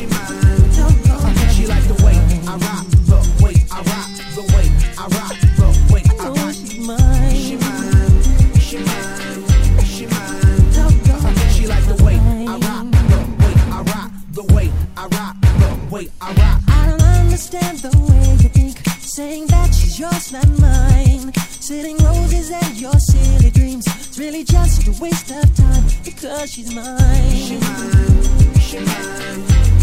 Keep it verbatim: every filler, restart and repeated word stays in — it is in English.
mine. She like the way I rock, the way I rock, the way I rock, the way I rock. She mine, she mine, she mine, she mine. She like the way I rock, the way I rock, the way I rock, the way I rock. I don't understand the way you think, saying that she's yours, not mine. Sitting roses and your silly dreams, it's really just a waste of time because she's mine. She mine, she mine.